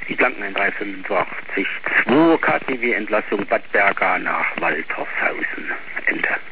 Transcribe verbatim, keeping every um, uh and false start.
Die Blanken drei fünfundachtzig zwei K T W Entlassung Bad Berga nach Waltershausen. Ende.